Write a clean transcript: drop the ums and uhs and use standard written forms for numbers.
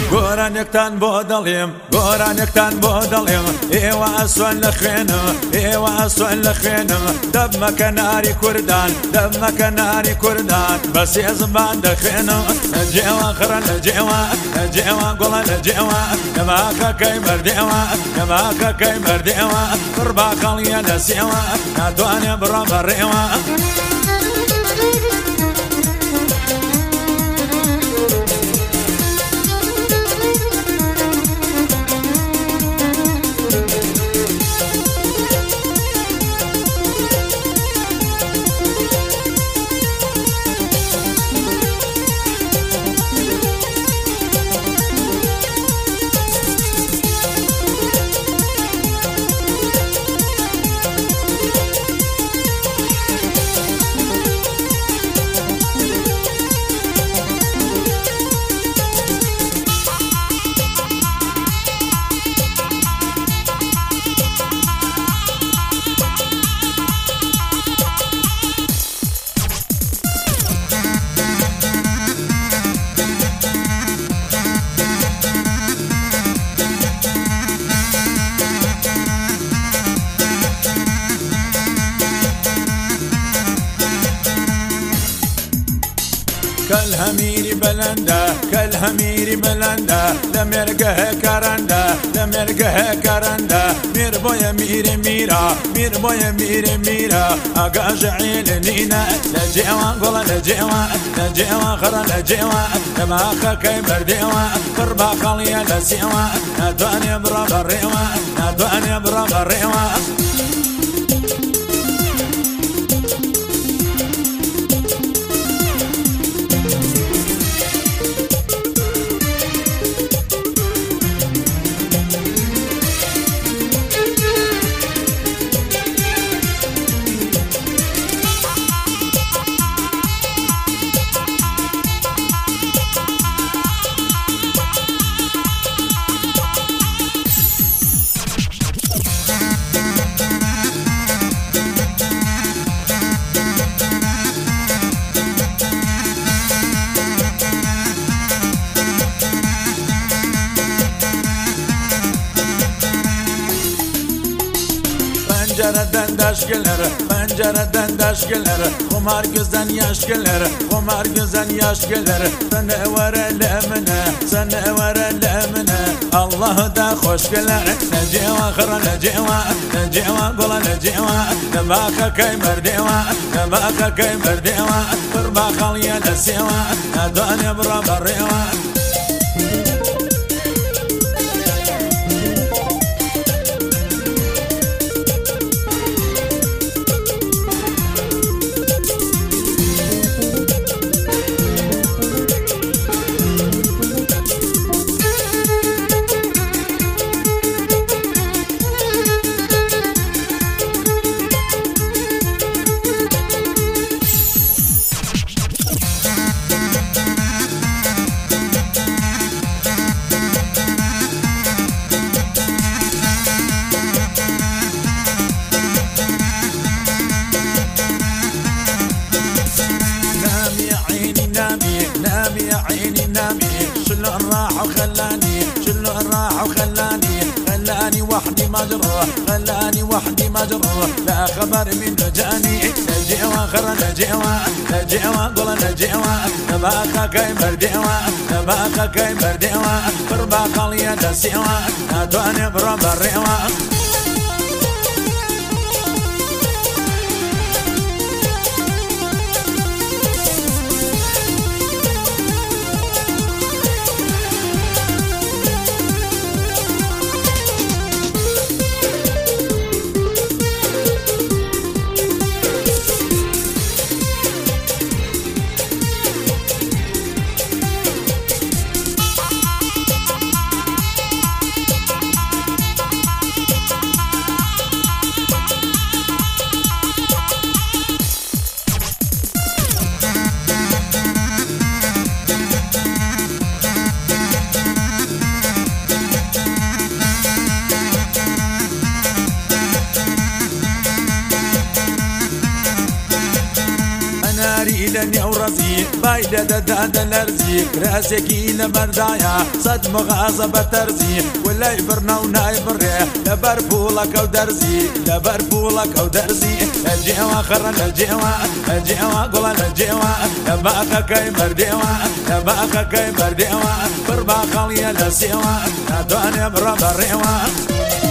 گۆرانێکتان بۆ دەڵێم گۆرانێکتان بۆ دەڵێم ئێوە ئەسوان لە خوێنم ئێوە ئەسوان لە خوێنم دەبمەکە ناری کوردان دەبمەکە ناری کوردان بە سێ زمان دەخوێنم لە جێوە خڕە لە جێوە لە جێوە گوڵە لە جێوە دەماکەکەی مردێوە دەماکەکەی مردێوە پڕ باقەڵیە لە سێوە ناتوانێ بڕە بەڕێوە كالهميري بلندا كالهميري بلندا لمرقه كارندا لمرقه كارندا مير بويا ميري ميرا مير بويا ميري ميرا اقا جعيل نينا لجيوا قولا لجيوا لجيوا خرا لجيوا لما كاي برديوا قربا خاليا لسيوا نادواني برا بريوا نادواني برا بريوا Pencereden daşgeler, pencereden daşgeler, Kumar gözden yaş gelir, kumar gözden yaş gelir. Sen evvel emine, sen evvel emine, Allah'ı da hoş gelir. Neceva khara neceva, neceva gola neceva, nebaka kay merdeva, nebaka kay merdeva, kurba khaliya deseva, adane bra bareva. نامي يا عيني نامي شلو راح وخلاني شلو راح وخلاني خلاني وحدي مجروح خلاني وحدي مجروح لا خبر من جاني نجيوا خرا نجيوا نجيوا قول نجيوا نباكا كاي مرديوا نباكا كاي مرديوا قربا قليا دسيوا نادواني برا بريوا ناري لن يورزي بايدة دادا لرزي راسكي لمردايا صد مغاظة ترزي ولا يبرنا ونايبره لبرفولك ودرزي لبرفولك ودرزي الجيوة خرن الجيوة قولا الجيوة لباقا كي برديوة لباقا كي برديوة بربا خالية لسيوة ندواني برا بريوة